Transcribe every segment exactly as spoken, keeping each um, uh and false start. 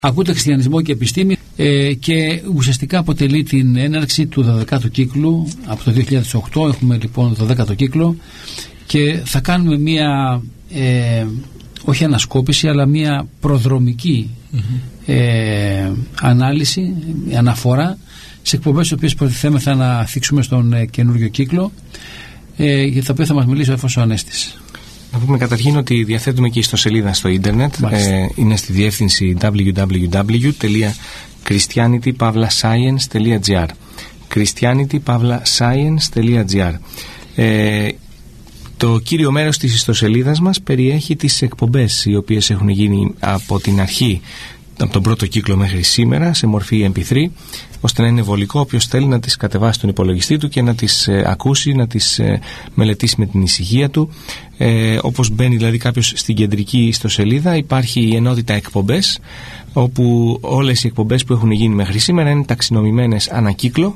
Ακούτε Χριστιανισμό και Επιστήμη ε, και ουσιαστικά αποτελεί την έναρξη του δωδεκάτου κύκλου από το δύο χιλιάδες οκτώ. Έχουμε λοιπόν το δωδεκάτο κύκλο και θα κάνουμε μία ε, όχι ανασκόπηση αλλά μία προδρομική mm-hmm. ε, ανάλυση, αναφορά σε εκπομπές τις οποίες προτιθέμεθα να θίξουμε στον ε, καινούριο κύκλο ε, για τα οποία θα μας μιλήσει ο Εφός ο Ανέστης. Να πούμε καταρχήν ότι διαθέτουμε και ιστοσελίδα στο ίντερνετ. Ε, είναι στη διεύθυνση double-u double-u double-u τελεία christianity dash science τελεία gr christianity dash science τελεία gr. ε, Το κύριο μέρος της ιστοσελίδας μας περιέχει τις εκπομπές οι οποίες έχουν γίνει από την αρχή, από τον πρώτο κύκλο μέχρι σήμερα, σε μορφή εμ πι θρι, ώστε να είναι βολικό όποιος θέλει να τις κατεβάσει στον υπολογιστή του και να τις ε, ακούσει, να τις ε, μελετήσει με την ησυχία του. Ε, όπως μπαίνει δηλαδή κάποιος στην κεντρική ιστοσελίδα, υπάρχει η ενότητα εκπομπές, όπου όλες οι εκπομπές που έχουν γίνει μέχρι σήμερα είναι ταξινομημένες ανακύκλο.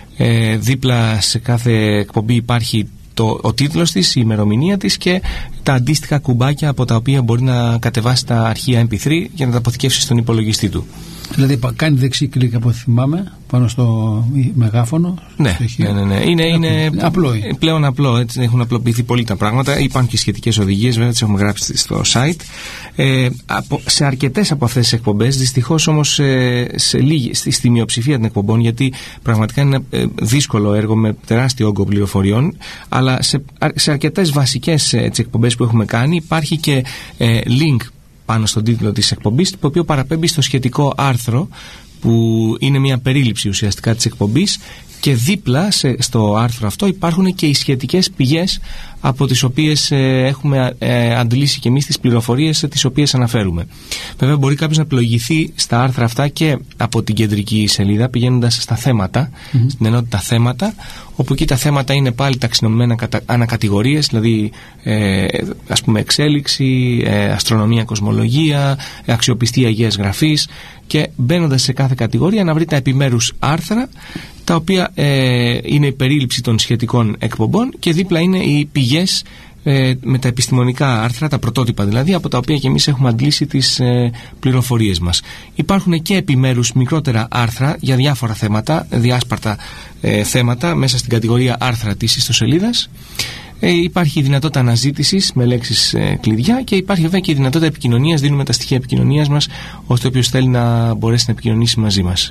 Ε, δίπλα σε κάθε εκπομπή υπάρχει το, ο τίτλος της, η ημερομηνία της και τα αντίστοιχα κουμπάκια από τα οποία μπορεί να κατεβάσει τα αρχεία εμ πι θρι για να τα αποθηκεύσει στον υπολογιστή του. Δηλαδή κάνει δεξί κλικ από ό,τι θυμάμαι πάνω στο μεγάφωνο. Ναι, ναι, ναι, ναι. Είναι, είναι απλό. Πλέον απλό, έτσι, έχουν απλοποιηθεί πολύ τα πράγματα. Υπάρχουν και σχετικές οδηγίες, βέβαια, τις έχουμε γράψει στο site. Ε, από, σε αρκετές από αυτές τις εκπομπές, δυστυχώς όμως ε, σε λίγη, στη, στη μειοψηφία των εκπομπών, γιατί πραγματικά είναι ε, δύσκολο έργο με τεράστιο όγκο πληροφοριών, αλλά σε, σε αρκετές βασικές ε, εκπομπές που έχουμε κάνει υπάρχει και ε, link πάνω στον τίτλο της εκπομπής, το οποίο παραπέμπει στο σχετικό άρθρο που είναι μια περίληψη ουσιαστικά της εκπομπής, και δίπλα σε, στο άρθρο αυτό υπάρχουν και οι σχετικές πηγές από τις οποίες ε, έχουμε ε, αντλήσει και εμείς τις πληροφορίες ε, τις οποίες αναφέρουμε. Βέβαια μπορεί κάποιος να πλοηγηθεί στα άρθρα αυτά και από την κεντρική σελίδα πηγαίνοντας στα θέματα, mm-hmm. στην ενότητα θέματα, όπου εκεί τα θέματα είναι πάλι ταξινομημένα κατα, ανακατηγορίες, δηλαδή ε, ας πούμε εξέλιξη, ε, αστρονομία, κοσμολογία, αξιοπιστία αγίας γραφής, και μπαίνοντας σε κάθε κατηγορία να βρει τα επιμέρους άρθρα, τα οποία ε, είναι η περίληψη των σχετικών εκπομπών, και δίπλα είναι οι πηγές ε, με τα επιστημονικά άρθρα, τα πρωτότυπα δηλαδή, από τα οποία και εμείς έχουμε αντλήσει τις ε, πληροφορίες μας. Υπάρχουν και επιμέρους μικρότερα άρθρα για διάφορα θέματα, διάσπαρτα ε, θέματα μέσα στην κατηγορία άρθρα της ιστοσελίδας. Ε, υπάρχει η δυνατότητα αναζήτησης με λέξεις ε, κλειδιά, και υπάρχει βέβαια και η δυνατότητα επικοινωνίας. Δίνουμε τα στοιχεία επικοινωνίας μας ώστε όποιος θέλει να μπορέσει να επικοινωνήσει μαζί μας.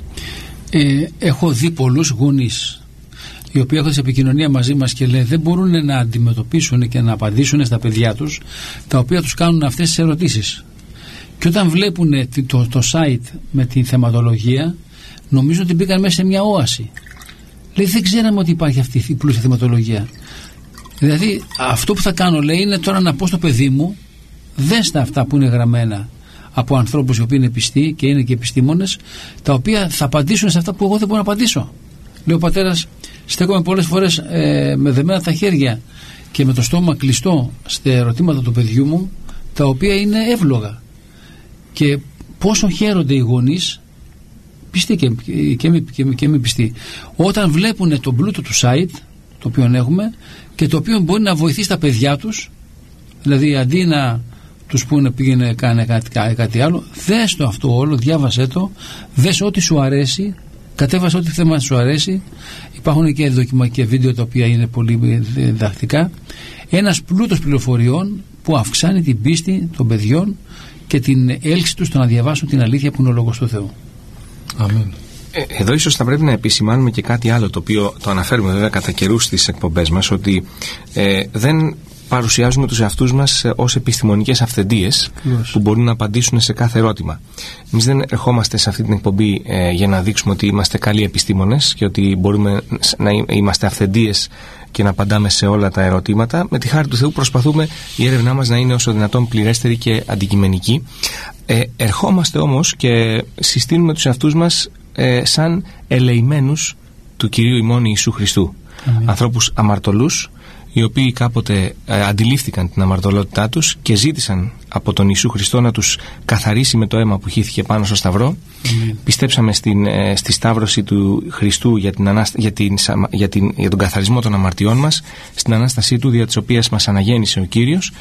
Ε, έχω δει πολλούς γονείς οι οποίοι έχουν σε επικοινωνία μαζί μας και λέει δεν μπορούν να αντιμετωπίσουν και να απαντήσουν στα παιδιά τους, τα οποία τους κάνουν αυτές τις ερωτήσεις, και όταν βλέπουν το, το site με τη θεματολογία νομίζω ότι μπήκαν μέσα σε μια όαση. Λέει δεν ξέραμε ότι υπάρχει αυτή η πλούσια θεματολογία. Δηλαδή αυτό που θα κάνω, λέει, είναι τώρα να πω στο παιδί μου δες τα αυτά που είναι γραμμένα από ανθρώπους οι οποίοι είναι πιστοί και είναι και επιστήμονες, τα οποία θα απαντήσουν σε αυτά που εγώ δεν μπορώ να απαντήσω. Λέει ο πατέρας, στέκομαι πολλές φορές ε, με δεμένα τα χέρια και με το στόμα κλειστό στα ερωτήματα του παιδιού μου, τα οποία είναι εύλογα, και πόσο χαίρονται οι γονείς, πιστοί και, και, μη, και, και μη πιστοί, όταν βλέπουν τον πλούτο του site το οποίο έχουμε και το οποίο μπορεί να βοηθήσει τα παιδιά τους. Δηλαδή αντί να τους πούνε πήγαινε κάνε κάτι, κάτι άλλο, δες το αυτό όλο, διάβασέ το, δες ό,τι σου αρέσει, κατέβασε ό,τι θέμα σου αρέσει. Υπάρχουν και δοκιμα και βίντεο τα οποία είναι πολύ διδακτικά. Ένας πλούτος πληροφοριών που αυξάνει την πίστη των παιδιών και την έλξη τους στο να διαβάσουν την αλήθεια που είναι ο Λόγος του Θεού. Αμήν. Εδώ ίσως θα πρέπει να επισημάνουμε και κάτι άλλο, το οποίο το αναφέρουμε βέβαια κατά καιρούς στις εκπομπές μας, ότι ε, δεν παρουσιάζουμε τους εαυτούς μας ως επιστημονικές αυθεντίες που μπορούν να απαντήσουν σε κάθε ερώτημα. Εμείς δεν ερχόμαστε σε αυτή την εκπομπή ε, για να δείξουμε ότι είμαστε καλοί επιστήμονες και ότι μπορούμε να είμαστε αυθεντίες και να απαντάμε σε όλα τα ερωτήματα. Με τη χάρη του Θεού προσπαθούμε η έρευνά μας να είναι όσο δυνατόν πληρέστερη και αντικειμενική. Ε, ερχόμαστε όμως και συστήνουμε τους εαυτούς μας ε, σαν ελεημένους του Κυρίου ημών Ιησού Χριστού. Mm-hmm. Ανθρώπους αμαρτωλούς, οι οποίοι κάποτε ε, αντιλήφθηκαν την αμαρτωλότητά τους και ζήτησαν από τον Ιησού Χριστό να τους καθαρίσει με το αίμα που χύθηκε πάνω στο Σταυρό. Mm. Πιστέψαμε στην, ε, στη Σταύρωση του Χριστού για, την ανάστα... για, την... Για, την... για τον καθαρισμό των αμαρτιών μας, στην Ανάστασή Του, δια της οποίας μας αναγέννησε ο Κύριος.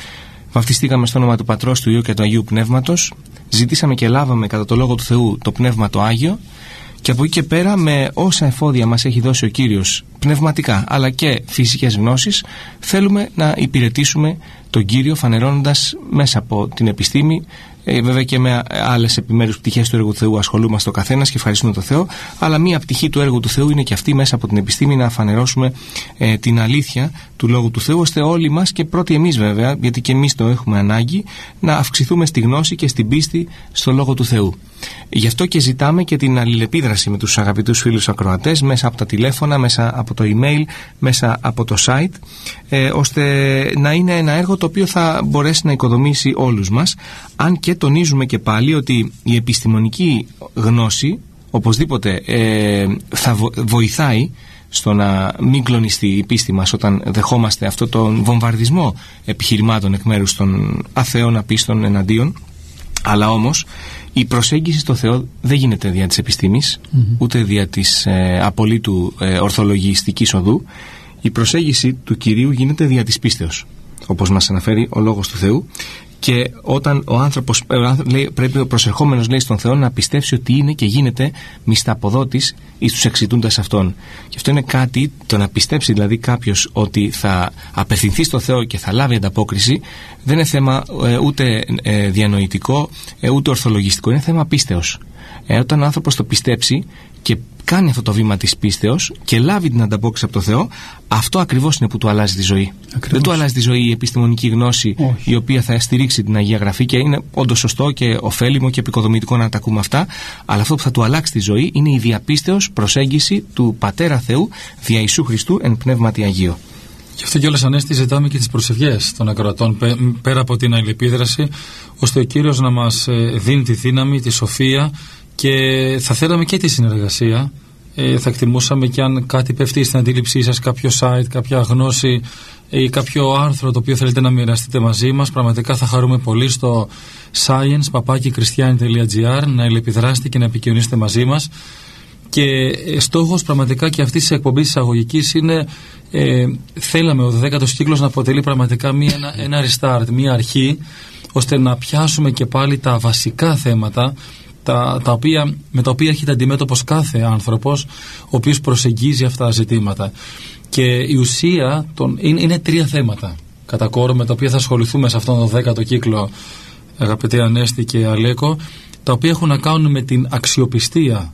Βαφτιστήκαμε στο όνομα του Πατρός, του Υιού και του Αγίου Πνεύματος. Ζητήσαμε και λάβαμε κατά το Λόγο του Θεού το Πνεύμα το Άγιο. Και από εκεί και πέρα, με όσα εφόδια μας έχει δώσει ο Κύριος, πνευματικά αλλά και φυσικές γνώσεις, θέλουμε να υπηρετήσουμε τον Κύριο, φανερώνοντας μέσα από την επιστήμη, ε, βέβαια και με άλλες επιμέρους πτυχές του έργου του Θεού ασχολούμαστε ο καθένας και ευχαριστούμε τον Θεό, αλλά μία πτυχή του έργου του Θεού είναι και αυτή, μέσα από την επιστήμη να φανερώσουμε ε, την αλήθεια του Λόγου του Θεού, ώστε όλοι μας, και πρώτοι εμείς βέβαια, γιατί και εμείς το έχουμε ανάγκη, να αυξηθούμε στη γνώση και στην πίστη στο Λόγο του Θεού. Γι' αυτό και ζητάμε και την αλληλεπίδραση με τους αγαπητούς φίλους ακροατές, μέσα από τα τηλέφωνα, μέσα από το email, μέσα από το site, ε, ώστε να είναι ένα έργο το οποίο θα μπορέσει να οικοδομήσει όλους μας, αν και τονίζουμε και πάλι ότι η επιστημονική γνώση οπωσδήποτε ε, θα βοηθάει στο να μην κλονιστεί η πίστη μας όταν δεχόμαστε αυτό τον βομβαρδισμό επιχειρημάτων εκ μέρους των αθέων απίστων εναντίον. Αλλά όμως η προσέγγιση στο Θεό δεν γίνεται δια της επιστήμης, mm-hmm. ούτε δια της ε, απολύτου ε, ορθολογιστικής οδού. Η προσέγγιση του Κυρίου γίνεται δια της πίστεως, όπως μας αναφέρει ο Λόγος του Θεού. Και όταν ο άνθρωπος λέει, πρέπει ο προσερχόμενος, λέει, στον Θεό να πιστέψει ότι είναι και γίνεται μισθαποδότης εις τους εξητούντας αυτόν. Και αυτό είναι κάτι, το να πιστέψει δηλαδή κάποιος ότι θα απευθυνθεί στο Θεό και θα λάβει ανταπόκριση, δεν είναι θέμα ε, ούτε ε, διανοητικό ε, ούτε ορθολογιστικό, είναι θέμα πίστεως. Ε, όταν ο άνθρωπος το πιστέψει και κάνει αυτό το βήμα της πίστεως και λάβει την ανταπόκριση από το Θεό, αυτό ακριβώς είναι που του αλλάζει τη ζωή. Ακριβώς. Δεν του αλλάζει τη ζωή η επιστημονική γνώση, όχι, η οποία θα στηρίξει την Αγία Γραφή, και είναι όντως σωστό και ωφέλιμο και επικοδομητικό να τα ακούμε αυτά, αλλά αυτό που θα του αλλάξει τη ζωή είναι η διαπίστεως προσέγγιση του Πατέρα Θεού δια Ιησού Χριστού εν πνεύματι Αγίο. Γι' αυτό κιόλας, Ανέστη, ζητάμε και τις προσευχές των ακροατών, πέρα από την αλληλεπίδραση, ώστε ο Κύριος να μας δίνει τη δύναμη, τη σοφία, και θα θέλαμε και τη συνεργασία. Ε, θα εκτιμούσαμε και αν κάτι πέφτει στην αντίληψή σας, κάποιο site, κάποια γνώση ή κάποιο άρθρο το οποίο θέλετε να μοιραστείτε μαζί μας. Πραγματικά θα χαρούμε πολύ στο science παπάκι χριστιάνι τελεία τζι άρ να ελεπιδράσετε και να επικοινωνήσετε μαζί μας. Και ε, στόχος πραγματικά και αυτής της εκπομπής εισαγωγικής είναι, ε, θέλαμε ο δωδέκατος κύκλος να αποτελεί πραγματικά μια, ένα, ένα restart, μια αρχή, ώστε να πιάσουμε και πάλι τα βασικά θέματα, Τα, τα οποία, με τα οποία έρχεται αντιμέτωπος κάθε άνθρωπος ο οποίος προσεγγίζει αυτά τα ζητήματα. Και η ουσία των, είναι, είναι τρία θέματα κατά κόρο με τα οποία θα ασχοληθούμε σε αυτόν τον δέκατο κύκλο, αγαπητέ Ανέστη και Αλέκο, τα οποία έχουν να κάνουν με την αξιοπιστία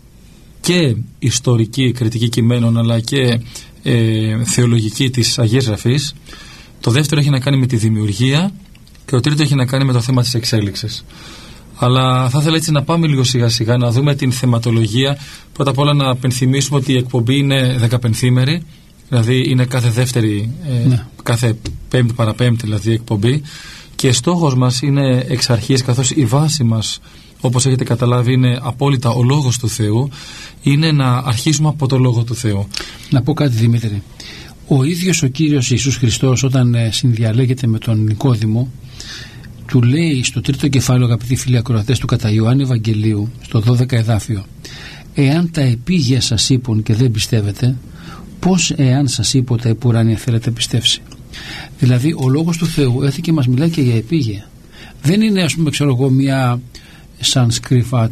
και ιστορική κριτική κειμένων, αλλά και ε, θεολογική της Αγίας Γραφής. Το δεύτερο έχει να κάνει με τη δημιουργία και το τρίτο έχει να κάνει με το θέμα της εξέλιξης. Αλλά θα ήθελα έτσι να πάμε λίγο σιγά σιγά να δούμε την θεματολογία. Πρώτα απ' όλα να πενθυμίσουμε ότι η εκπομπή είναι δεκαπενθήμερη, δηλαδή είναι κάθε δεύτερη, ε, ναι. κάθε πέμπτη παραπέμπτη δηλαδή εκπομπή, και στόχος μας είναι εξ αρχής, καθώς η βάση μας, όπως έχετε καταλάβει, είναι απόλυτα ο Λόγος του Θεού, είναι να αρχίσουμε από το Λόγο του Θεού. Να πω κάτι, Δημήτρη. Ο ίδιος ο Κύριος Ιησούς Χριστός, όταν ε, συνδιαλέγεται με τον Νικόδημο, του λέει στο τρίτο κεφάλαιο, αγαπητοί φίλοι ακροατές, του κατά Ιωάννη Ευαγγελίου, στο δώδεκα εδάφιο: «Εάν τα επίγεια σας είπουν και δεν πιστεύετε, πώς εάν σας είπω τα επουράνια θέλετε πιστεύσει?» Δηλαδή ο Λόγος του Θεού έρθει και μας μιλάει και για επίγεια. Δεν είναι, ας πούμε, ξέρω εγώ, μια σαν σκρίφα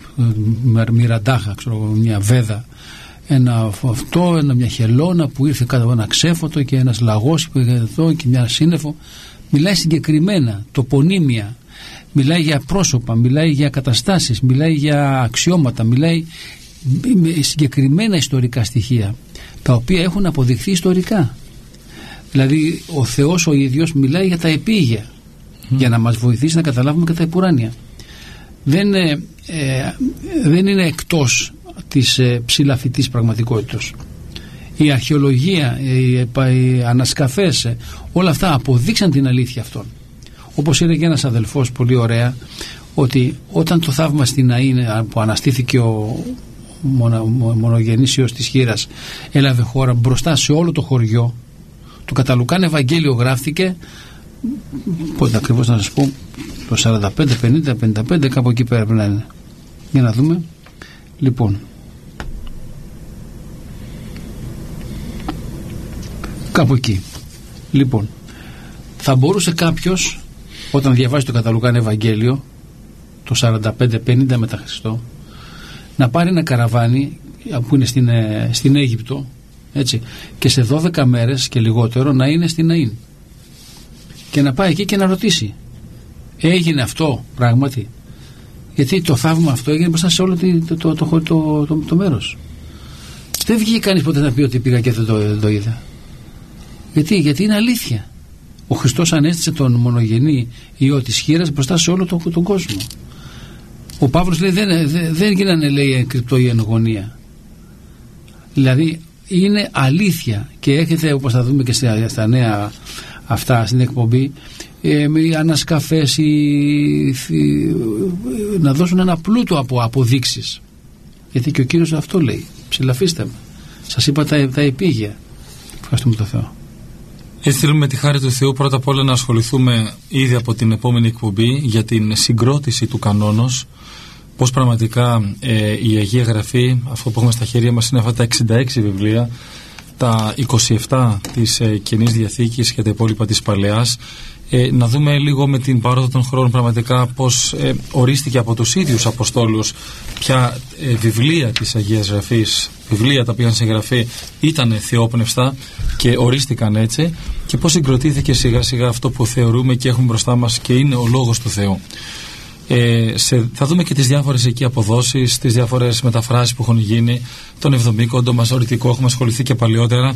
μοιραντάχα, ξέρω εγώ, μια βέδα, ένα αυτό, ένα, μια χελώνα που ήρθε κάτω από ένα ξέφωτο και ένας λαγός που είχε εδώ και μια σύννεφο. Μιλάει συγκεκριμένα, τοπονύμια, μιλάει για πρόσωπα, μιλάει για καταστάσεις, μιλάει για αξιώματα, μιλάει με συγκεκριμένα ιστορικά στοιχεία, τα οποία έχουν αποδειχθεί ιστορικά. Δηλαδή ο Θεός ο ίδιος μιλάει για τα επίγεια, mm. για να μας βοηθήσει να καταλάβουμε και τα επουράνια. Δεν, ε, ε, δεν είναι εκτός της ε, ψηλαφιτής πραγματικότητας. Η αρχαιολογία, οι, οι ανασκαφές, όλα αυτά αποδείξαν την αλήθεια αυτών. Όπως έλεγε ένας αδελφός πολύ ωραία, ότι όταν το θαύμα στην Αΐν που αναστήθηκε ο μονογενής Υιός της Χήρας έλαβε χώρα μπροστά σε όλο το χωριό, το κατά Λουκάν Ευαγγέλιο γράφτηκε, πότε ακριβώς να σας πω, το σαράντα πέντε, πενήντα, πενήντα πέντε, κάπου εκεί πέρα πρέπει να είναι. Για να δούμε. Λοιπόν, κάπου εκεί. Λοιπόν, Θα μπορούσε κάποιος, όταν διαβάζει το κατά Λουκάν Ευαγγέλιο, το σαράντα πέντε πενήντα μετά Χριστό, να πάρει ένα καραβάνι που είναι στην, στην Αίγυπτο, έτσι, και σε δώδεκα μέρες και λιγότερο να είναι στην Ναΐν, και να πάει εκεί και να ρωτήσει, έγινε αυτό πράγματι? Γιατί το θαύμα αυτό έγινε μπροστά σε όλο το, το, το, το, το, το, το μέρος. Δεν βγήκε κανείς ποτέ να πει ότι πήγα και δεν το, δεν το είδα. Γιατί, γιατί είναι αλήθεια. Ο Χριστός ανέστησε τον μονογενή Υιό της χήρας μπροστά σε όλο τον, τον κόσμο. Ο Παύλος λέει δεν, δεν, δεν γίνανε, λέει, εν κρυπτό ή εν γωνία. Δηλαδή είναι αλήθεια, και έρχεται, όπως θα δούμε και στα, στα νέα αυτά στην εκπομπή, ε, με ανασκαφές ή, ή, να δώσουν ένα πλούτο από αποδείξεις. Γιατί και ο Κύριος αυτό λέει, ψηλαφίστε με, σας είπα τα, τα επίγεια. Ευχαριστούμε τον Θεό. Έτσι θέλουμε με τη χάρη του Θεού πρώτα απ' όλα να ασχοληθούμε ήδη από την επόμενη εκπομπή για την συγκρότηση του κανόνος, πώς πραγματικά ε, η Αγία Γραφή, αυτό που έχουμε στα χέρια μας είναι αυτά τα εξήντα έξι βιβλία, τα είκοσι επτά της ε, Καινής Διαθήκης και τα υπόλοιπα της Παλαιάς, ε, να δούμε λίγο με την πάροδο των χρόνων πραγματικά πώς ε, ορίστηκε από τους ίδιους Αποστόλους ποια ε, βιβλία της Αγίας Γραφής, βιβλία τα οποία είχαν συγγραφεί, ήταν θεόπνευστα και ορίστηκαν έτσι, και πώς συγκροτήθηκε σιγά σιγά αυτό που θεωρούμε και έχουμε μπροστά μας και είναι ο Λόγος του Θεού. Ε, σε, θα δούμε και τις διάφορες εκεί αποδόσεις, τις διάφορες μεταφράσεις που έχουν γίνει, τον εβδομήκοντο μας οριτικό, έχουμε ασχοληθεί και παλαιότερα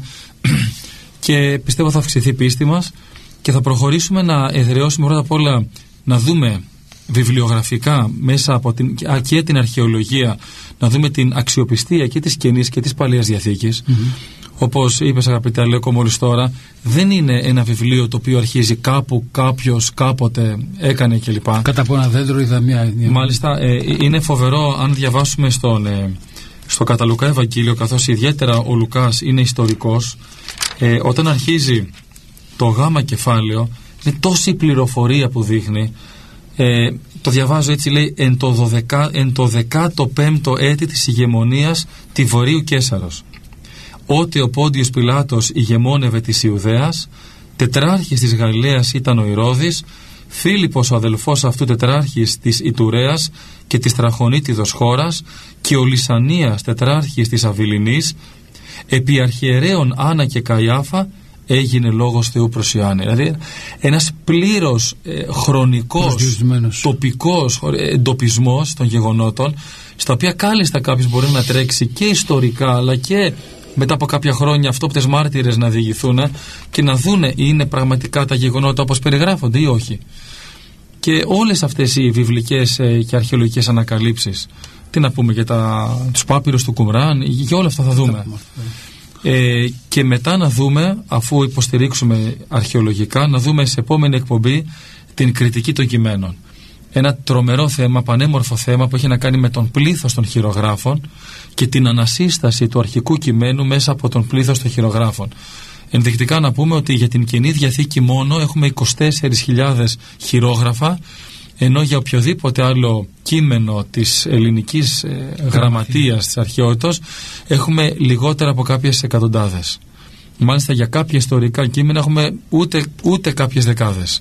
και πιστεύω θα αυξηθεί η πίστη μας και θα προχωρήσουμε να εδραιώσουμε πρώτα απ' όλα να δούμε βιβλιογραφικά μέσα από την, και την αρχαιολογία, να δούμε την αξιοπιστία και της Καινής και της Παλαιάς Διαθήκης. Mm-hmm. Όπως είπες, αγαπητέ Αλέκο, μόλις τώρα, δεν είναι ένα βιβλίο το οποίο αρχίζει κάπου, κάποιος, κάποτε έκανε κλπ. Κατά από ένα δέντρο είδα μια... Μάλιστα, ε, είναι φοβερό αν διαβάσουμε στον, ε, στο κατά Λουκά Ευαγγέλιο, καθώς ιδιαίτερα ο Λουκάς είναι ιστορικός, ε, όταν αρχίζει το γάμα κεφάλαιο, είναι τόση πληροφορία που δείχνει. Ε, το διαβάζω έτσι, λέει, εν το, δωδεκα, εν το δεκάτο πέμπτο έτη της ηγεμονίας τη Βορείου Καίσαρος, ότι ο Πόντιος Πιλάτος ηγεμόνευε της Ιουδαίας, τετράρχης της Γαλιλαίας ήταν ο Ηρώδης, Φίλιππος ο αδελφός αυτού τετράρχης της Ιτουρέας και της Τραχονίτιδος χώρας, και ο Λυσανίας τετράρχης της Αβυλινής, επί αρχιερέων Άννα και Καϊάφα έγινε λόγος Θεού προς Ιωάννη. Δηλαδή ένας πλήρως ε, χρονικός, τοπικός εντοπισμός των γεγονότων, στα οποία κάλλιστα κάποιος μπορεί να τρέξει και ιστορικά αλλά και μετά από κάποια χρόνια αυτόπτες μάρτυρες να διηγηθούν και να δούνε είναι πραγματικά τα γεγονότα όπως περιγράφονται ή όχι. Και όλες αυτές οι βιβλικές ε, και αρχαιολογικές ανακαλύψεις, τι να πούμε για τα, τους πάπυρους του Κουμράν, για όλα αυτά θα δούμε. Ε, και μετά να δούμε, αφού υποστηρίξουμε αρχαιολογικά, να δούμε σε επόμενη εκπομπή την κριτική των κειμένων. Ένα τρομερό θέμα, πανέμορφο θέμα που έχει να κάνει με τον πλήθος των χειρογράφων και την ανασύσταση του αρχικού κειμένου μέσα από τον πλήθος των χειρογράφων. Ενδεικτικά να πούμε ότι για την Καινή Διαθήκη μόνο έχουμε είκοσι τέσσερις χιλιάδες χειρόγραφα, ενώ για οποιοδήποτε άλλο κείμενο της ελληνικής ε, γραμματείας της αρχαιότητας έχουμε λιγότερα από κάποιες εκατοντάδες. Μάλιστα για κάποια ιστορικά κείμενα έχουμε ούτε, ούτε κάποιες δεκάδες.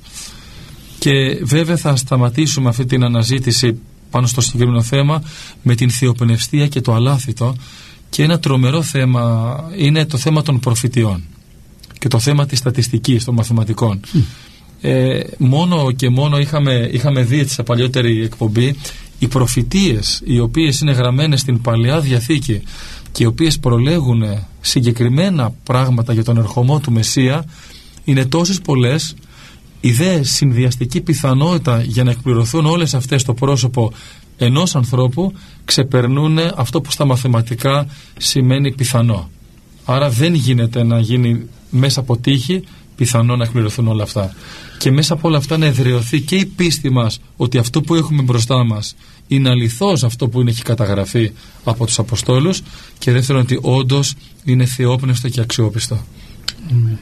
Και βέβαια θα σταματήσουμε αυτή την αναζήτηση πάνω στο συγκεκριμένο θέμα με την θεοπνευστία και το αλάθητο, και ένα τρομερό θέμα είναι το θέμα των προφητιών και το θέμα της στατιστικής, των μαθηματικών. Mm. Ε, μόνο και μόνο είχαμε, είχαμε δει σε παλιότερη εκπομπή οι προφητείες οι οποίες είναι γραμμένες στην Παλαιά Διαθήκη και οι οποίες προλέγουν συγκεκριμένα πράγματα για τον ερχομό του Μεσσία είναι τόσες πολλές. Η δε συνδυαστική πιθανότητα για να εκπληρωθούν όλες αυτές στο πρόσωπο ενός ανθρώπου ξεπερνούν αυτό που στα μαθηματικά σημαίνει πιθανό. Άρα δεν γίνεται να γίνει μέσα από τύχη πιθανό να εκπληρωθούν όλα αυτά. Και μέσα από όλα αυτά να εδραιωθεί και η πίστη μας ότι αυτό που έχουμε μπροστά μας είναι αληθώς αυτό που έχει καταγραφεί από τους Αποστόλους, και δεύτερον ότι όντως είναι θεόπνευστο και αξιόπιστο. Mm.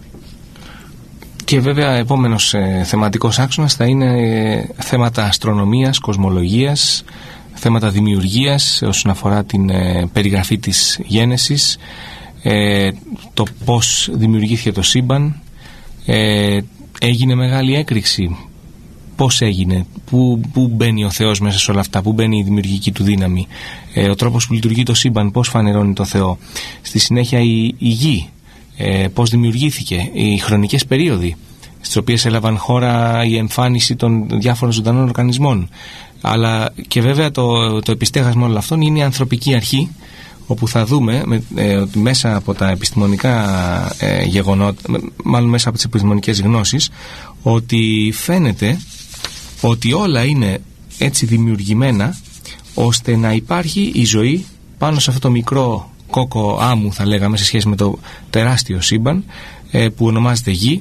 Και βέβαια επόμενος ε, θεματικός άξονας θα είναι ε, θέματα αστρονομίας, κοσμολογίας, θέματα δημιουργίας όσον αφορά την ε, περιγραφή της γένεσης, ε, το πώς δημιουργήθηκε το σύμπαν, ε, έγινε μεγάλη έκρηξη? Πώς έγινε? Πού, πού μπαίνει ο Θεός μέσα σε όλα αυτά? Πού μπαίνει η δημιουργική του δύναμη? Ε, ο τρόπος που λειτουργεί το σύμπαν, πώς φανερώνει το Θεό? Στη συνέχεια η, η γη, ε, πώς δημιουργήθηκε? Οι χρονικές περίοδοι στις οποίες έλαβαν χώρα η εμφάνιση των διάφορων ζωντανών οργανισμών. Αλλά και βέβαια το, το επιστέγασμα όλων αυτών είναι η ανθρωπική αρχή, όπου θα δούμε με, ε, ότι μέσα από τα επιστημονικά ε, γεγονότα, μάλλον μέσα από τις επιστημονικές γνώσεις, ότι φαίνεται ότι όλα είναι έτσι δημιουργημένα ώστε να υπάρχει η ζωή πάνω σε αυτό το μικρό κόκο άμμου, θα λέγαμε, σε σχέση με το τεράστιο σύμπαν ε, που ονομάζεται Γη.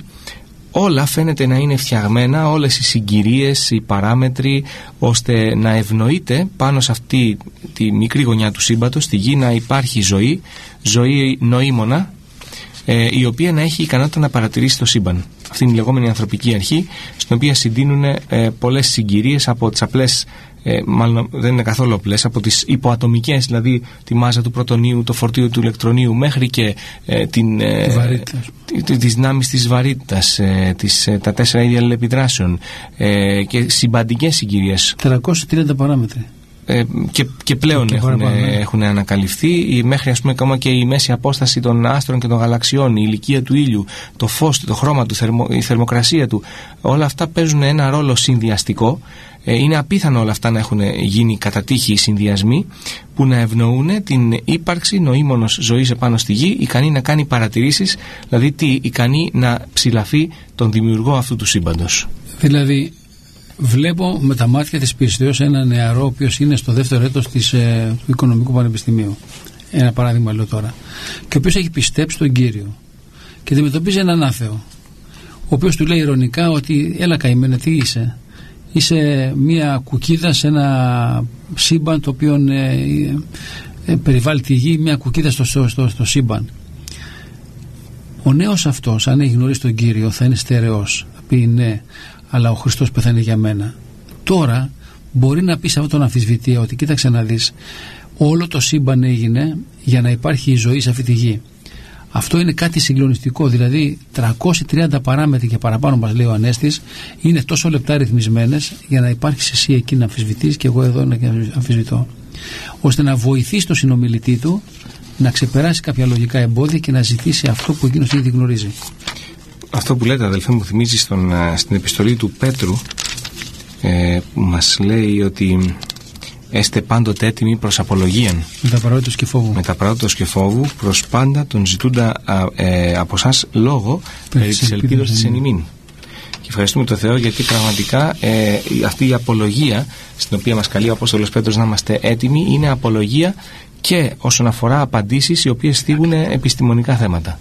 Όλα φαίνεται να είναι φτιαγμένα, όλες οι συγκυρίες, οι παράμετροι, ώστε να ευνοείται πάνω σε αυτή τη μικρή γωνιά του σύμπαντος, στη Γη, να υπάρχει ζωή, ζωή νοήμωνα, ε, η οποία να έχει ικανότητα να παρατηρήσει το σύμπαν. Αυτή είναι η λεγόμενη ανθρωπική αρχή, στην οποία συντείνουν ε, πολλές συγκυρίες από τις απλές, ε, μάλλον δεν είναι καθόλου απλές, από τις υποατομικές, δηλαδή τη μάζα του πρωτονίου, το φορτίο του ηλεκτρονίου, μέχρι και ε, την, ε, τις δυνάμεις της βαρύτητας, ε, τις, ε, τα τέσσερα είδη αλληλεπιδράσεων ε, και συμπαντικές συγκυρίες. τριακόσιοι τριάντα παράμετροι. Ε, και, και πλέον και έχουν, ναι. έχουν ανακαλυφθεί, μέχρι ας πούμε ακόμα και η μέση απόσταση των άστρων και των γαλαξιών, η ηλικία του ήλιου, το φως του, το χρώμα του, θερμο, η θερμοκρασία του, όλα αυτά παίζουν ένα ρόλο συνδυαστικό. Ε, είναι απίθανο όλα αυτά να έχουν γίνει κατά τύχη συνδυασμοί που να ευνοούν την ύπαρξη νοήμονος ζωής επάνω στη Γη, ικανή να κάνει παρατηρήσεις, δηλαδή τι, ικανή να ψηλαφεί τον δημιουργό αυτού του σύμπαντος. Δηλαδή βλέπω με τα μάτια της πίστεως ένα νεαρό ο οποίος είναι στο δεύτερο έτος της, ε, του Οικονομικού Πανεπιστημίου, ένα παράδειγμα λέω τώρα, και ο οποίος έχει πιστέψει τον Κύριο και αντιμετωπίζει έναν άθεο, ο οποίος του λέει ειρωνικά ότι έλα καημένε, τι είσαι? Είσαι μια κουκίδα σε ένα σύμπαν το οποίο ε, ε, περιβάλλει τη Γη, μια κουκίδα στο, στο, στο, στο σύμπαν. Ο νέος αυτός, αν έχει γνωρίσει τον Κύριο, θα είναι στερεός, θα πει ναι, αλλά ο Χριστός πεθαίνει για μένα. Τώρα μπορεί να πει σε αυτόν τον αμφισβητία ότι κοίταξε να δεις, όλο το σύμπαν έγινε για να υπάρχει η ζωή σε αυτή τη Γη. Αυτό είναι κάτι συγκλονιστικό, δηλαδή τριακόσιοι τριάντα παράμετροι και παραπάνω, μας λέει ο Ανέστης, είναι τόσο λεπτά ρυθμισμένες για να υπάρχεις εσύ εκεί να αμφισβητείς και εγώ εδώ να αμφισβητώ, ώστε να βοηθήσει τον συνομιλητή του να ξεπεράσει κάποια λογικά εμπόδια και να ζητήσει αυτό που εκείνος ήδη γνωρίζει. Αυτό που λέτε, αδελφέ, μου θυμίζει στον, στην επιστολή του Πέτρου, ε, που μας λέει ότι έστε πάντοτε έτοιμοι προς απολογίαν. Με τα παράδοτος και φόβου. Με τα παράδοτος και φόβου, προς πάντα τον ζητούντα α, ε, από εσάς λόγο περί της ελπίδος της εν ημίν. Και ευχαριστούμε τον Θεό, γιατί πραγματικά ε, αυτή η απολογία στην οποία μας καλεί ο Απόστολος Πέτρος να είμαστε έτοιμοι είναι απολογία και όσον αφορά απαντήσεις οι οποίες θίγουν επιστημονικά θέματα.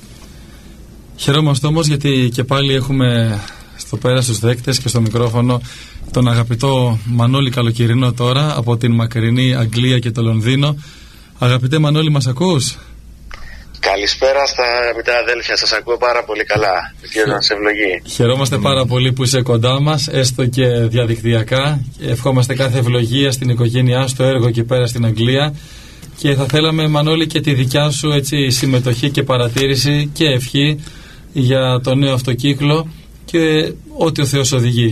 Χαιρόμαστε όμως γιατί και πάλι έχουμε στο πέρα στους δέκτες και στο μικρόφωνο τον αγαπητό Μανώλη Καλοκαιρινό τώρα από την μακρινή Αγγλία και το Λονδίνο. Αγαπητέ Μανώλη, μας ακούς? Καλησπέρα στα αγαπητά αδέλφια, σας ακούω πάρα πολύ καλά. Κύριε να σε ευλογεί. Χαιρόμαστε mm. πάρα πολύ που είσαι κοντά μας, έστω και διαδικτυακά. Ευχόμαστε κάθε ευλογία στην οικογένειά, στο έργο εκεί πέρα στην Αγγλία. Και θα θέλαμε, Μανώλη, και τη δικιά σου έτσι, συμμετοχή και παρατήρηση και ευχή για το νέο αυτοκύκλο και ό,τι ο Θεός οδηγεί.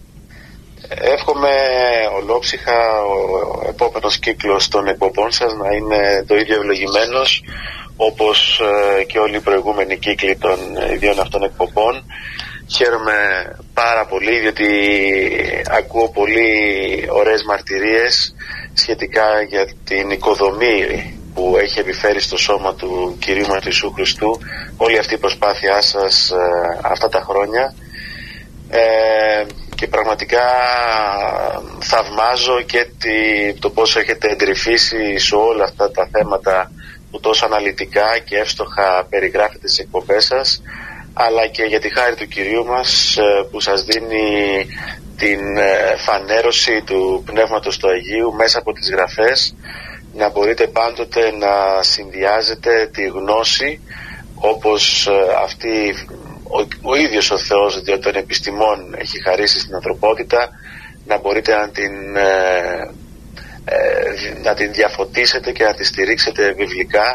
Εύχομαι ολόψυχα ο επόμενος κύκλος των εκπομπών σας να είναι το ίδιο ευλογημένος όπως και όλοι οι προηγούμενοι κύκλοι των ιδίων αυτών εκπομπών. Χαίρομαι πάρα πολύ διότι ακούω πολύ ωραίες μαρτυρίες σχετικά για την οικοδομή που έχει επιφέρει στο σώμα του Κυρίου μας του Ιησού Χριστού όλη αυτή η προσπάθειά σας αυτά τα χρόνια. Ε, και πραγματικά θαυμάζω και τη, το πόσο έχετε εντρυφήσει σε όλα αυτά τα θέματα που τόσο αναλυτικά και εύστοχα περιγράφετε στις εκπομπές σας, αλλά και για τη χάρη του Κυρίου μας που σας δίνει την φανέρωση του Πνεύματος του Αγίου μέσα από τις γραφές, να μπορείτε πάντοτε να συνδυάζετε τη γνώση όπως αυτή Ο, ο ίδιος ο Θεός διότι των επιστημών έχει χαρίσει στην ανθρωπότητα, να μπορείτε να την, ε, ε, να την διαφωτίσετε και να τη στηρίξετε βιβλικά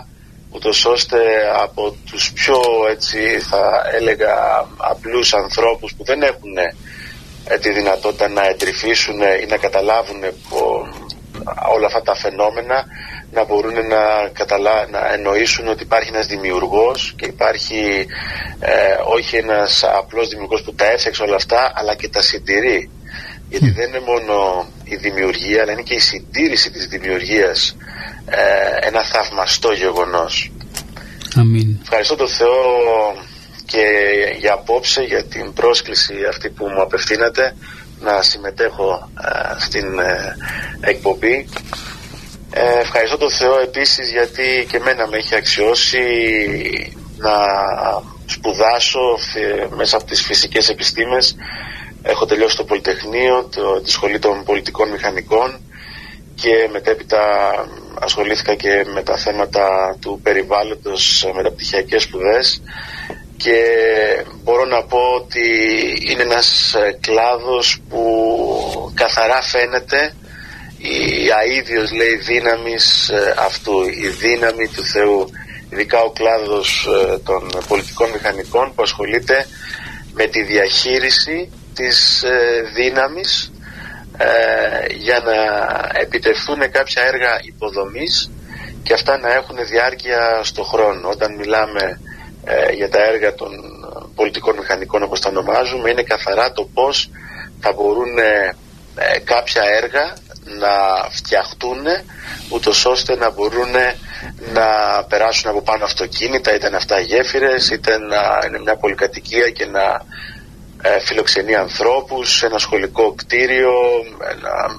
ούτως ώστε από τους πιο, έτσι θα έλεγα, απλούς ανθρώπους που δεν έχουν ε, τη δυνατότητα να εντρυφήσουν ή να καταλάβουν που, όλα αυτά τα φαινόμενα, να μπορούν να, καταλά... να εννοήσουν ότι υπάρχει ένας δημιουργός και υπάρχει ε, όχι ένας απλός δημιουργός που τα έφτιαξε όλα αυτά, αλλά και τα συντηρεί. Γιατί δεν είναι μόνο η δημιουργία, αλλά είναι και η συντήρηση της δημιουργίας ε, ένα θαυμαστό γεγονός. Αμήν. Ευχαριστώ τον Θεό και για απόψε, για την πρόσκληση αυτή που μου απευθύνατε να συμμετέχω ε, στην ε, εκπομπή. Ε, ευχαριστώ τον Θεό επίσης γιατί και εμένα με έχει αξιώσει να σπουδάσω ε, μέσα από τις φυσικές επιστήμες. Έχω τελειώσει το Πολυτεχνείο, το, τη Σχολή των Πολιτικών Μηχανικών και μετέπειτα ασχολήθηκα και με τα θέματα του περιβάλλοντος, μεταπτυχιακές σπουδές, και μπορώ να πω ότι είναι ένας κλάδος που καθαρά φαίνεται η αίδιος, λέει, δύναμης αυτού, η δύναμη του Θεού, ειδικά ο κλάδος των πολιτικών μηχανικών που ασχολείται με τη διαχείριση της δύναμης ε, για να επιτευχθούν κάποια έργα υποδομής και αυτά να έχουν διάρκεια στο χρόνο. Όταν μιλάμε ε, για τα έργα των πολιτικών μηχανικών, όπως τα ονομάζουμε, είναι καθαρά το πώς θα μπορούν ε, ε, κάποια έργα να φτιαχτούν ούτως ώστε να μπορούν να περάσουν από πάνω αυτοκίνητα, είτε είναι αυτά γέφυρες, είτε να είναι μια πολυκατοικία και να ε, φιλοξενεί ανθρώπους, ένα σχολικό κτίριο, ένα,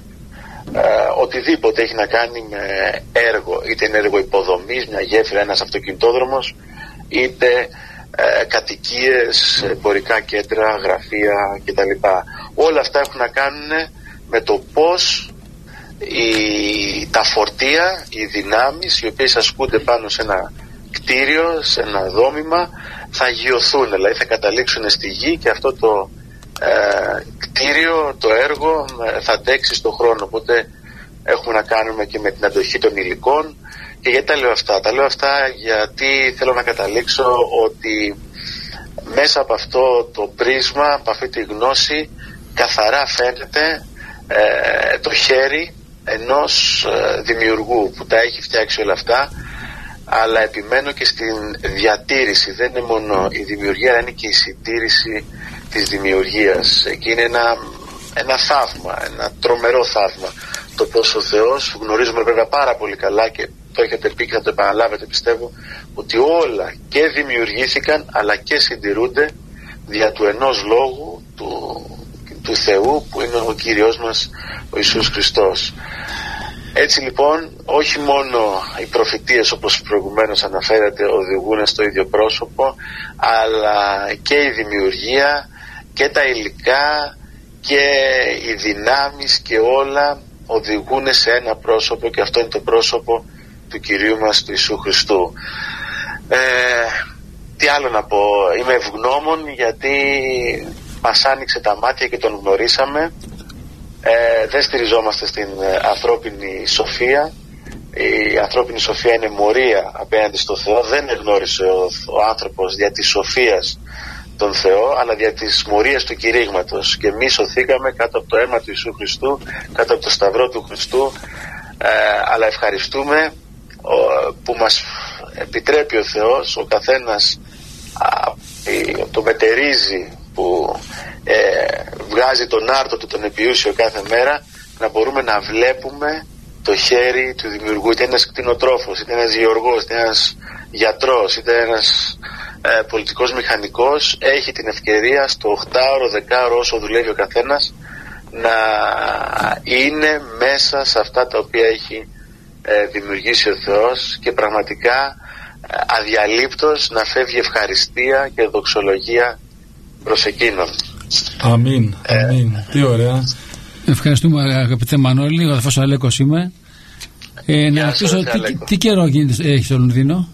ε, οτιδήποτε έχει να κάνει με έργο, είτε είναι έργο υποδομής, μια γέφυρα, ένας αυτοκινητόδρομος, είτε ε, κατοικίες, εμπορικά κέντρα, γραφεία κτλ. Όλα αυτά έχουν να κάνουν με το πώς η, τα φορτία, οι δυνάμεις οι οποίες ασκούνται πάνω σε ένα κτίριο, σε ένα δόμημα, θα αγιωθούν, δηλαδή θα καταλήξουν στη γη και αυτό το ε, κτίριο, το έργο ε, θα αντέξει στον χρόνο. Οπότε έχουμε να κάνουμε και με την αντοχή των υλικών. Και γιατί τα λέω αυτά? Τα λέω αυτά γιατί θέλω να καταλήξω ότι μέσα από αυτό το πρίσμα, από αυτή τη γνώση, καθαρά φαίνεται ε, το χέρι ενός ε, δημιουργού που τα έχει φτιάξει όλα αυτά, αλλά επιμένω και στην διατήρηση. Δεν είναι μόνο η δημιουργία, αλλά είναι και η συντήρηση της δημιουργίας. Και είναι ένα, ένα θαύμα, ένα τρομερό θαύμα το πως ο Θεός, γνωρίζουμε βέβαια πάρα πολύ καλά και το έχετε πει και θα το επαναλάβετε, πιστεύω, ότι όλα και δημιουργήθηκαν αλλά και συντηρούνται δια του ενός λόγου, του, του Θεού, που είναι ο Κύριος μας ο Ιησούς Χριστός. Έτσι λοιπόν, όχι μόνο οι προφητείες, όπως προηγουμένως αναφέρατε, οδηγούν στο ίδιο πρόσωπο, αλλά και η δημιουργία και τα υλικά και οι δυνάμεις και όλα οδηγούν σε ένα πρόσωπο, και αυτό είναι το πρόσωπο του Κυρίου μας του Ιησού Χριστού. Ε, τι άλλο να πω? Είμαι ευγνώμων γιατί μας άνοιξε τα μάτια και τον γνωρίσαμε. Ε, δεν στηριζόμαστε στην ανθρώπινη σοφία. Η ανθρώπινη σοφία είναι μορία απέναντι στο Θεό. Δεν εγνώρισε ο, ο άνθρωπος δια της σοφίας τον Θεό, αλλά δια της μορίας του κηρύγματος. Και εμείς σωθήκαμε κάτω από το αίμα του Ιησού Χριστού, κάτω από το σταυρό του Χριστού. Ε, αλλά ευχαριστούμε ο, που μας επιτρέπει ο Θεός, ο καθένας α, το μετερίζει, που ε, βγάζει τον άρτο του, τον επιούσιο κάθε μέρα, να μπορούμε να βλέπουμε το χέρι του δημιουργού, είτε ένας κτηνοτρόφος, είτε ένας γεωργός, είτε ένας γιατρός, είτε ένας ε, πολιτικός μηχανικός, έχει την ευκαιρία στο οκτάωρο, δεκάωρο, όσο δουλεύει ο καθένας, να είναι μέσα σε αυτά τα οποία έχει ε, δημιουργήσει ο Θεός, και πραγματικά ε, αδιαλείπτως να φεύγει ευχαριστία και δοξολογία προς εκείνον. Αμήν, ε, αμήν. Τι ωραία. Ευχαριστούμε, αγαπητέ Μανώλη. Ο αδελφός Αλέκος είμαι. Ε, να ρωτήσω, τι, τι καιρό γίνεται, έχει στο Λονδίνο?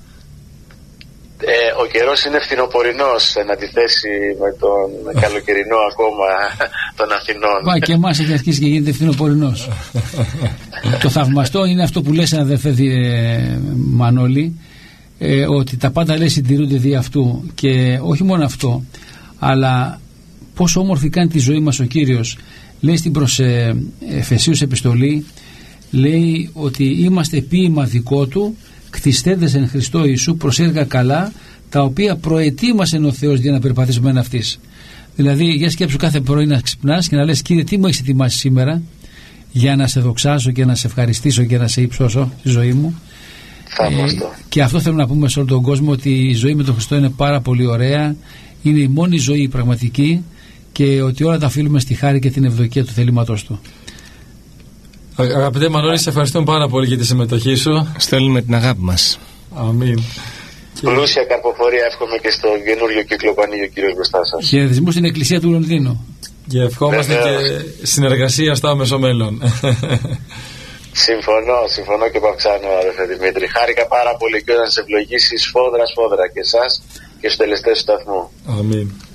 Ε, ο καιρός είναι φθινοπορεινός, εν αντιθέσει με τον καλοκαιρινό ακόμα των Αθηνών. Μα και εμάς έχει αρχίσει και γίνεται φθινοπορεινός. Το θαυμαστό είναι αυτό που λες, αδερφέ ε, Μανώλη, ε, ότι τα πάντα λέει συντηρούνται δι' αυτού, και όχι μόνο αυτό, αλλά πόσο όμορφη κάνει τη ζωή μας ο Κύριος. Λέει στην προς ε, Εφεσίους επιστολή, λέει ότι είμαστε ποίημα δικό του, κτιστέντες εν Χριστώ Ιησού προς έργα καλά, τα οποία προετοίμασε ο Θεός για να περπατήσουμε εν αυτής. Δηλαδή, για σκέψου κάθε πρωί να ξυπνάς και να λες, Κύριε, τι μου έχεις ετοιμάσει σήμερα για να σε δοξάσω και να σε ευχαριστήσω και να σε υψώσω στη ζωή μου. Ε, και αυτό θέλω να πούμε σε όλο τον κόσμο, ότι η ζωή με τον Χριστό είναι πάρα πολύ ωραία, είναι η μόνη ζωή πραγματική, και ότι όλα τα οφείλουμε στη χάρη και την ευδοκία του θελήματός του. Αγαπητέ Μανώλη, σε ευχαριστούμε πάρα πολύ για τη συμμετοχή σου. Στέλνουμε την αγάπη μας. Αμήν. Πλούσια καρποφορία εύχομαι και στο καινούριο κύκλο που ανοίγει ο κύριος μπροστά σας. Χαιρετισμού στην Εκκλησία του Λονδίνου. Και ευχόμαστε και συνεργασία στο άμεσο μέλλον. Συμφωνώ, συμφωνώ και παυξάνω, αδερφέ Δημήτρη. Χάρηκα πάρα πολύ και όταν σε ευλογήσει σφόδρα σφόδρα και εσάς και στους τελεστές του σταθμού. Αμήν.